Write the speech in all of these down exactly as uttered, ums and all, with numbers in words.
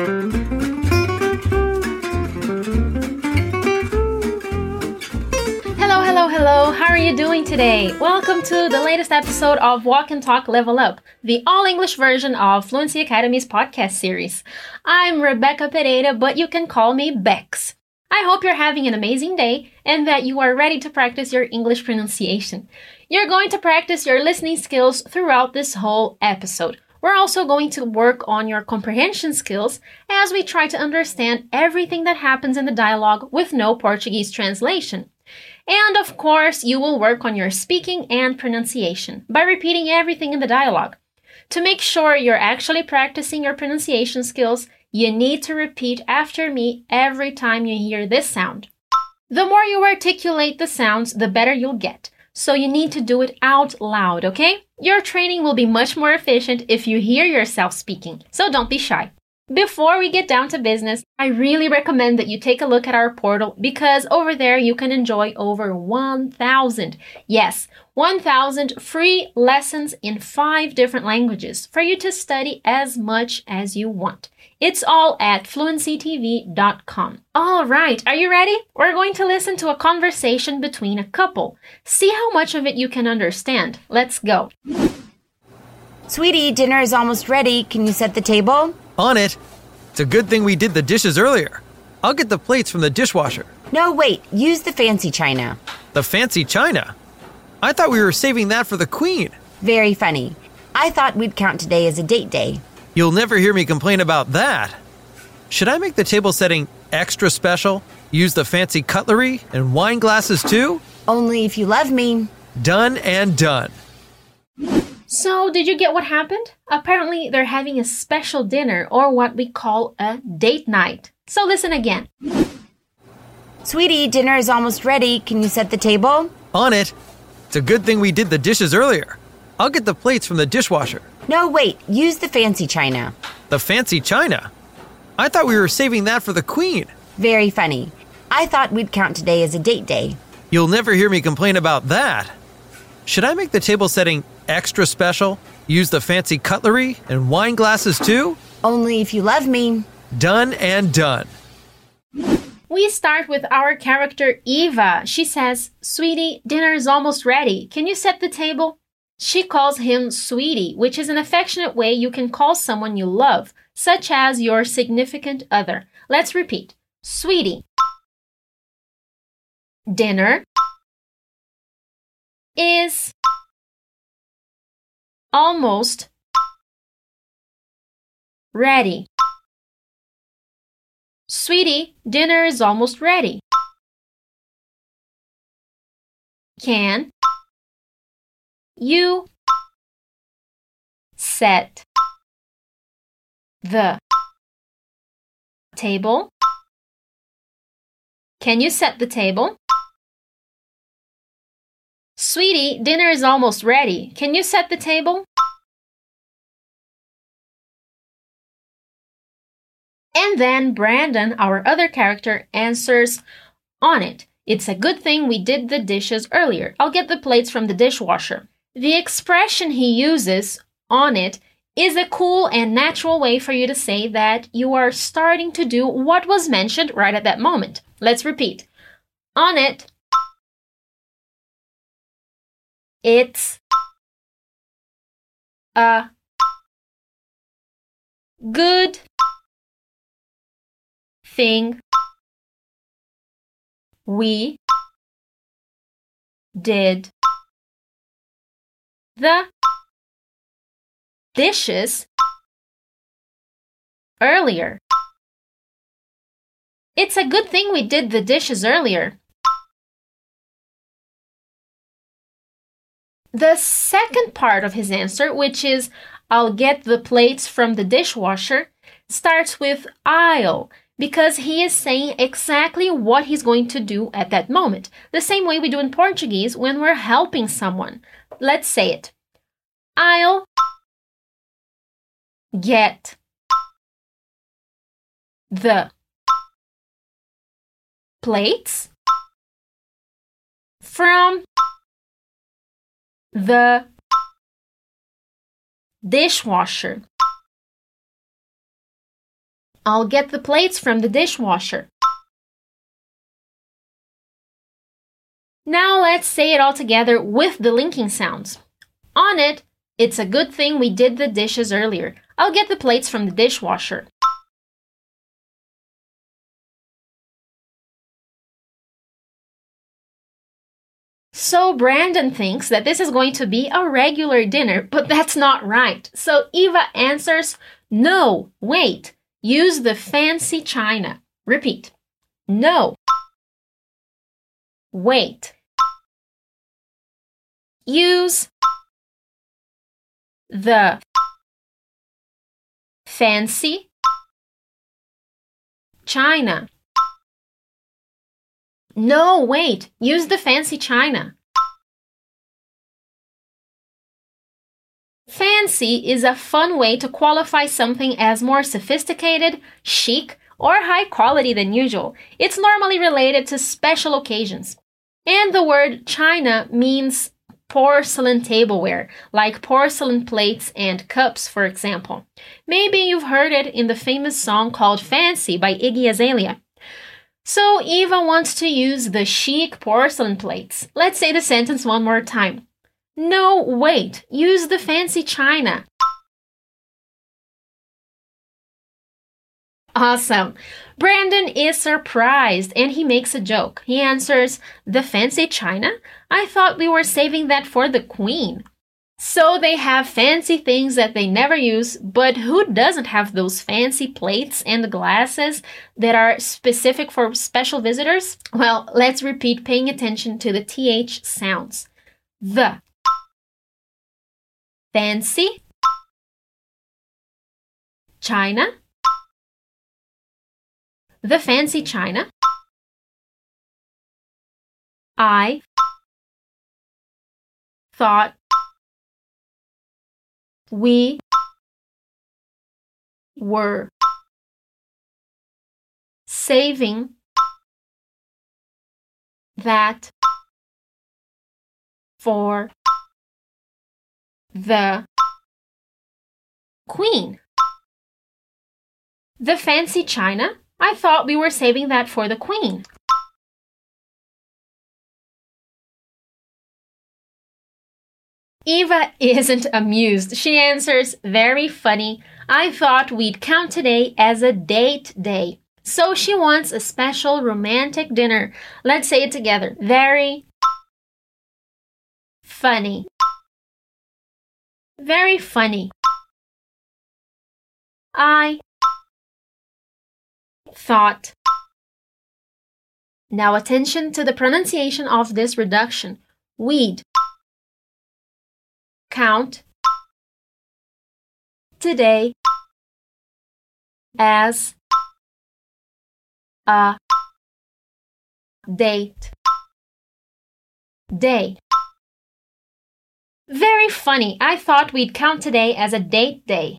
Hello, hello, hello. How are you doing today? Welcome to the latest episode of Walk and Talk Level Up, the all-English version of Fluency Academy's podcast series. I'm Rebecca Pereira, but you can call me Bex. I hope you're having an amazing day and that you are ready to practice your English pronunciation. You're going to practice your listening skills throughout this whole episode. We're also going to work on your comprehension skills as we try to understand everything that happens in the dialogue with no Portuguese translation. And of course, you will work on your speaking and pronunciation by repeating everything in the dialogue. To make sure you're actually practicing your pronunciation skills, you need to repeat after me every time you hear this sound. The more you articulate the sounds, the better you'll get. So you need to do it out loud, okay? Your training will be much more efficient if you hear yourself speaking, so don't be shy. Before we get down to business, I really recommend that you take a look at our portal because over there you can enjoy over one thousand, yes, one thousand free lessons in five different languages for you to study as much as you want. It's all at fluency t v dot com. All right, are you ready? We're going to listen to a conversation between a couple. See how much of it you can understand. Let's go. Sweetie, dinner is almost ready. Can you set the table? On it. It's a good thing we did the dishes earlier. I'll get the plates from the dishwasher. No, wait. Use the fancy china. The fancy china? I thought we were saving that for the Queen. Very funny. I thought we'd count today as a date day. You'll never hear me complain about that. Should I make the table setting extra special? Use the fancy cutlery and wine glasses too? Only if you love me. Done and done. So, did you get what happened? Apparently, they're having a special dinner or what we call a date night. So listen again. Sweetie, dinner is almost ready. Can you set the table? On it. It's a good thing we did the dishes earlier. I'll get the plates from the dishwasher. No, wait. Use the fancy china. The fancy china? I thought we were saving that for the Queen. Very funny. I thought we'd count today as a date day. You'll never hear me complain about that. Should I make the table setting extra special? Use the fancy cutlery and wine glasses too? Only if you love me. Done and done. We start with our character Eva. She says, "Sweetie, dinner is almost ready. Can you set the table?" She calls him sweetie, which is an affectionate way you can call someone you love, such as your significant other. Let's repeat. Sweetie. Dinner is almost ready. Sweetie, dinner is almost ready. Can you set the table? Can you set the table? Sweetie, dinner is almost ready. Can you set the table? And then Brandon, our other character, answers, "On it. It's a good thing we did the dishes earlier. I'll get the plates from the dishwasher." The expression he uses, "on it," is a cool and natural way for you to say that you are starting to do what was mentioned right at that moment. Let's repeat. On it. It's a good thing we did the dishes earlier. It's a good thing we did the dishes earlier. The second part of his answer, which is "I'll get the plates from the dishwasher," starts with "I'll," because he is saying exactly what he's going to do at that moment, the same way we do in Portuguese when we're helping someone. Let's say it. I'll get the plates from the dishwasher. I'll get the plates from the dishwasher. Now let's say it all together with the linking sounds. On it, it's a good thing we did the dishes earlier. I'll get the plates from the dishwasher. So Brandon thinks that this is going to be a regular dinner, but that's not right. So Eva answers, no, wait, use the fancy china. Repeat. No. Wait. Use the fancy china. No, wait, use the fancy china. Fancy is a fun way to qualify something as more sophisticated, chic, or high quality than usual. It's normally related to special occasions. And the word china means porcelain tableware, like porcelain plates and cups, for example. Maybe you've heard it in the famous song called Fancy by Iggy Azalea. So Eva wants to use the chic porcelain plates. Let's say the sentence one more time. No, wait, use the fancy china. Awesome. Brandon is surprised and he makes a joke. He answers, the fancy china? I thought we were saving that for the queen. So they have fancy things that they never use, but who doesn't have those fancy plates and glasses that are specific for special visitors? Well, let's repeat paying attention to the T H sounds. The. Fancy. China. The fancy china. I thought we were saving that for the queen. The fancy china? I thought we were saving that for the queen. Eva isn't amused. She answers, very funny. I thought we'd count today as a date day. So she wants a special romantic dinner. Let's say it together. Very funny. Very funny. I thought. Now attention to the pronunciation of this reduction. We'd count today as a date day. Very funny. I thought we'd count today as a date day.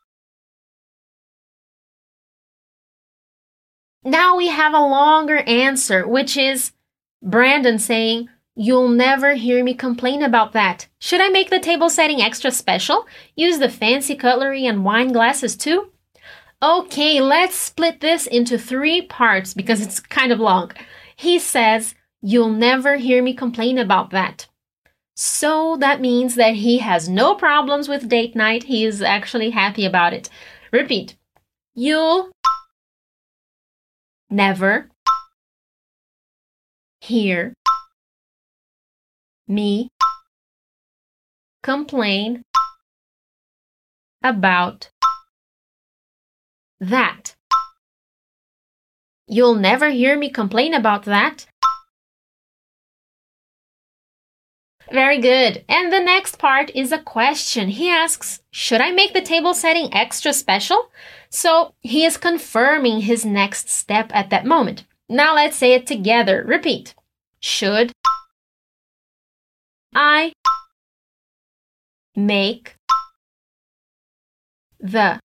Now we have a longer answer, which is Brandon saying, you'll never hear me complain about that. Should I make the table setting extra special? Use the fancy cutlery and wine glasses too? Okay, let's split this into three parts because it's kind of long. He says, you'll never hear me complain about that. So that means that he has no problems with date night. He is actually happy about it. Repeat. You'll never hear me complain about that. You'll never hear me complain about that. Very good. And the next part is a question. He asks, should I make the table setting extra special? So he is confirming his next step at that moment. Now let's say it together. Repeat. Should I make the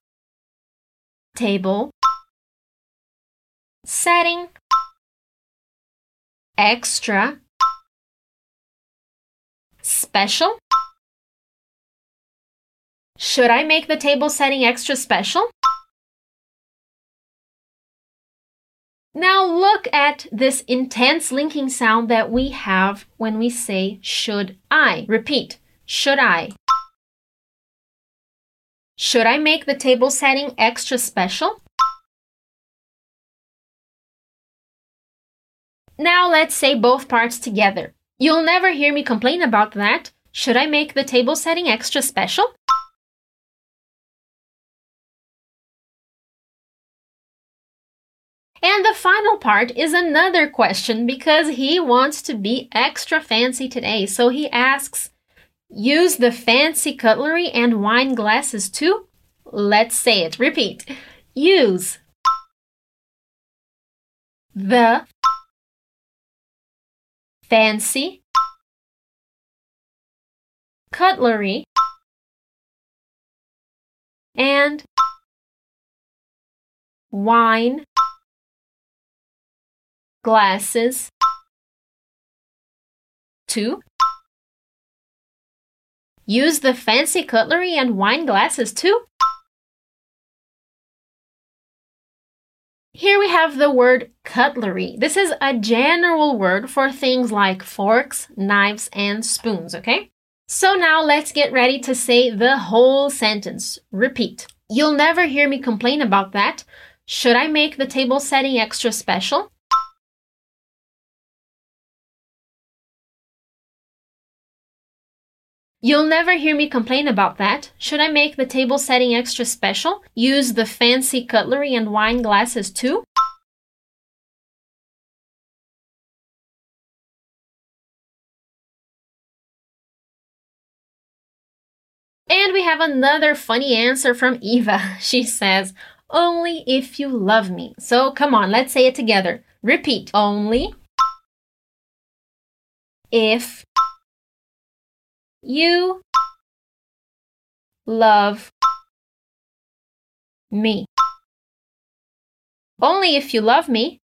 table setting extra special? Should I make the table setting extra special? Now look at this intense linking sound that we have when we say should I. Repeat, should I. Should I make the table setting extra special? Now let's say both parts together. You'll never hear me complain about that. Should I make the table setting extra special? And the final part is another question because he wants to be extra fancy today. So he asks, use the fancy cutlery and wine glasses too? Let's say it. Repeat. Use the fancy cutlery and wine glasses too. Use the fancy cutlery and wine glasses too. Here we have the word cutlery. This is a general word for things like forks, knives, and spoons, okay? So now let's get ready to say the whole sentence. Repeat. You'll never hear me complain about that. Should I make the table setting extra special? You'll never hear me complain about that. Should I make the table setting extra special? Use the fancy cutlery and wine glasses too? And we have another funny answer from Eva. She says, only if you love me. So come on, let's say it together. Repeat. Only if you love me. Only if you love me.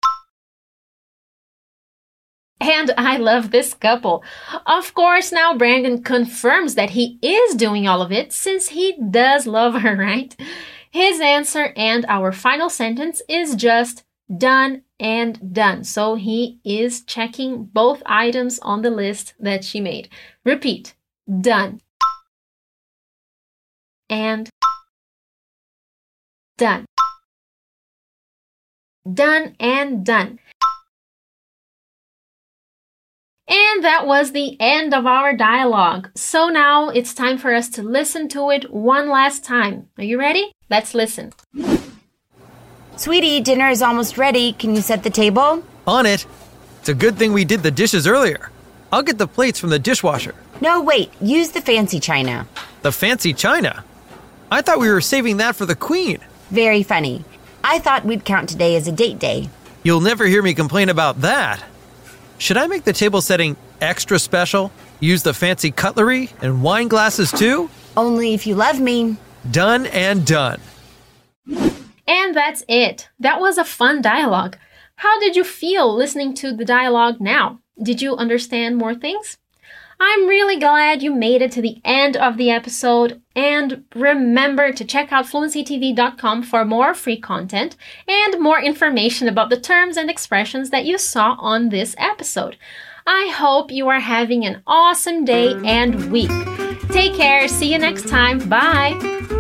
And I love this couple. Of course, now Brandon confirms that he is doing all of it since he does love her, right? His answer and our final sentence is just done and done. So he is checking both items on the list that she made. Repeat. Done and done. Done and done. And that was the end of our dialogue. So now it's time for us to listen to it one last time. Are you ready? Let's listen. Sweetie, dinner is almost ready. Can you set the table? On it. It's a good thing we did the dishes earlier. I'll get the plates from the dishwasher. No, wait. Use the fancy china. The fancy china? I thought we were saving that for the queen. Very funny. I thought we'd count today as a date day. You'll never hear me complain about that. Should I make the table setting extra special? Use the fancy cutlery and wine glasses too? Only if you love me. Done and done. And that's it. That was a fun dialogue. How did you feel listening to the dialogue now? Did you understand more things? I'm really glad you made it to the end of the episode, and remember to check out fluency t v dot com for more free content and more information about the terms and expressions that you saw on this episode. I hope you are having an awesome day and week. Take care. See you next time. Bye.